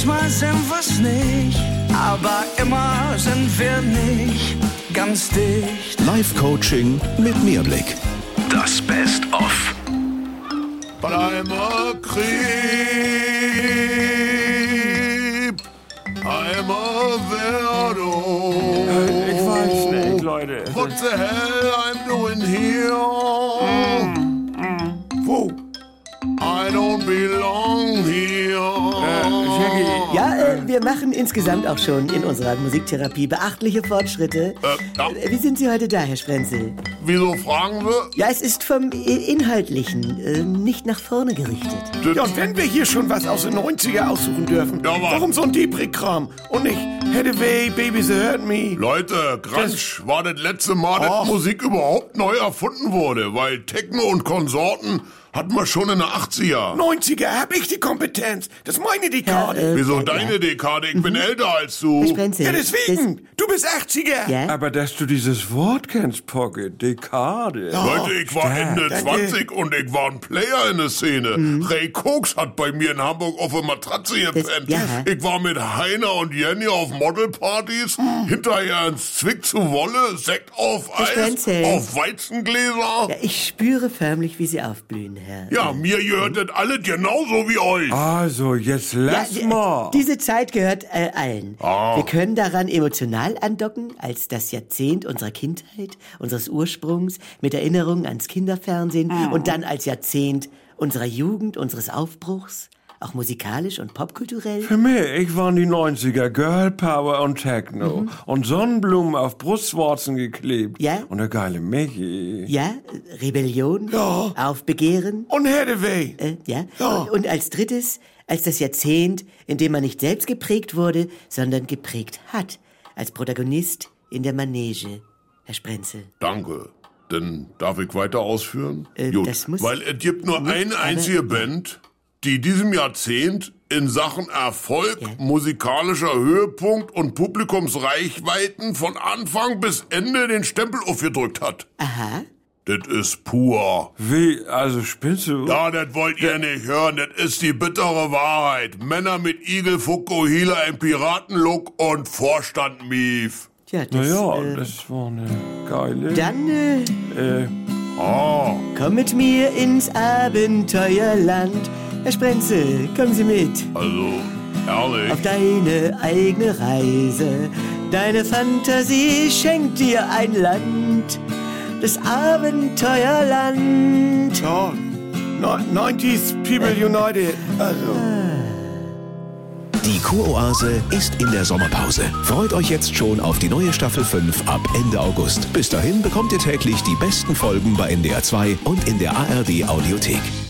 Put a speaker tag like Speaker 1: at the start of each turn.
Speaker 1: manchmal sind wir's nicht, aber immer sind wir nicht ganz dicht.
Speaker 2: Live-Coaching mit Mehrblick. Das Best-of.
Speaker 3: But I'm a creep. I'm a weirdo.
Speaker 4: Ich weiß nicht, Leute.
Speaker 3: What the hell I'm doing here? Whoa. I don't belong here.
Speaker 4: Shaggy.
Speaker 5: Ja, wir machen insgesamt auch schon in unserer Musiktherapie beachtliche Fortschritte.
Speaker 3: Ja.
Speaker 5: Wie sind Sie heute da, Herr Sprenzel?
Speaker 3: Wieso fragen wir?
Speaker 5: Ja, es ist vom Inhaltlichen nicht nach vorne gerichtet.
Speaker 4: Ja, und wenn wir hier schon was aus den 90er aussuchen dürfen,
Speaker 3: Ja, Mann.
Speaker 4: warum so ein Depri-Kram? Und nicht Hathaway, Babies That Hurt Me?
Speaker 3: Leute, Grunge war das letzte Mal, dass Musik überhaupt neu erfunden wurde, weil Techno und Konsorten hatten wir schon in den 80er.
Speaker 4: 90er, hab ich die Kompetenz. Das ist meine Dekade.
Speaker 3: Wieso deine Dekade? Ich bin älter als du.
Speaker 5: Herr Sprenzel,
Speaker 4: Ja, deswegen. Du bist 80er.
Speaker 5: Ja?
Speaker 6: Aber dass du dieses Wort kennst, Pocket, Dekade.
Speaker 3: Leute, ich war Ende
Speaker 4: danke.
Speaker 3: 20 und ich war ein Player in der Szene. Ray Koks hat bei mir in Hamburg auf der Matratze gepennt.
Speaker 5: ja.
Speaker 3: Ich war mit Heiner und Jenny auf Modelpartys, hinterher ins Zwick zu Wolle, Sekt auf
Speaker 5: Herr
Speaker 3: Eis,
Speaker 5: Sprenzel.
Speaker 3: auf Weizengläser.
Speaker 5: Ja, ich spüre förmlich, wie Sie aufblühen, Herr.
Speaker 3: Ja, mir gehört das alles genauso wie euch.
Speaker 6: Also, jetzt lass mal.
Speaker 5: Diese Zeit gehört allen. Wir können daran emotional andocken, als das Jahrzehnt unserer Kindheit, unseres Ursprungs, mit Erinnerungen ans Kinderfernsehen und dann als Jahrzehnt unserer Jugend, unseres Aufbruchs, auch musikalisch und popkulturell.
Speaker 6: Für mich waren die 90er Girl Power und Techno und Sonnenblumen auf Brustwarzen geklebt.
Speaker 5: Ja.
Speaker 6: Und der geile Michi.
Speaker 5: Ja, Rebellion, Aufbegehren,
Speaker 4: Und Hathaway.
Speaker 5: ja. Und als drittes, als das Jahrzehnt, in dem man nicht selbst geprägt wurde, sondern geprägt hat, als Protagonist in der Manege, Herr Sprenzel.
Speaker 3: Danke. Dann darf ich weiter ausführen?
Speaker 5: das muss
Speaker 3: weil es gibt nur
Speaker 5: nicht,
Speaker 3: eine
Speaker 5: aber-
Speaker 3: einzige Band, die diesem Jahrzehnt in Sachen Erfolg,
Speaker 5: Ja.
Speaker 3: musikalischer Höhepunkt und Publikumsreichweiten von Anfang bis Ende den Stempel aufgedrückt hat.
Speaker 5: Aha.
Speaker 3: Das ist pur.
Speaker 6: Wie, also spinnst du?
Speaker 3: Ja, das wollt ihr nicht hören. Das ist die bittere Wahrheit. Männer mit Igel, Fukuhila, im Piratenlook und Vorstand Mief.
Speaker 5: Tja, das,
Speaker 6: Naja, das war eine geile...
Speaker 5: Dann
Speaker 3: Ah,
Speaker 5: komm mit mir ins Abenteuerland. Herr Sprenzel, kommen Sie mit
Speaker 3: also, ehrlich.
Speaker 5: auf deine eigene Reise. Deine Fantasie schenkt dir ein Land, das Abenteuerland.
Speaker 4: Ja, 90s People United. Also.
Speaker 2: Die Kuroase ist in der Sommerpause. Freut euch jetzt schon auf die neue Staffel 5 ab Ende August. Bis dahin bekommt ihr täglich die besten Folgen bei NDR 2 und in der ARD Audiothek.